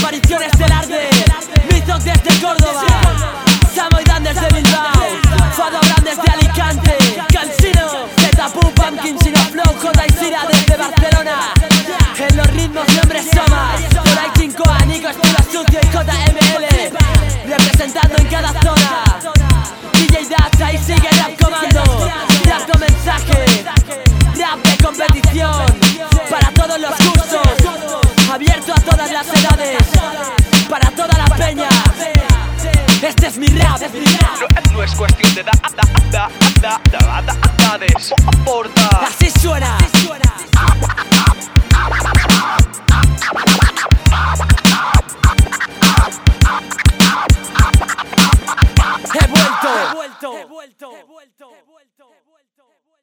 aparición estelar de Mizok desde Córdoba, Samo y Dan desde Bilbao, Fado Abraham desde Alicante, Cansino, Zetapu, Pumpkin, Sino Flow, J y Sira desde Barcelona. En los ritmos nombres Somas, por ahí Kinkoa, Nico, Estilo Sucio y JML, representando en cada zona. DJ Dax, ahí sigue Rap Comando, rap con mensaje, rap de competición, para todos los cursos, abierto a todas las edades, para toda la peña. Este es mi rap. No es cuestión de edades. Así suena. He vuelto.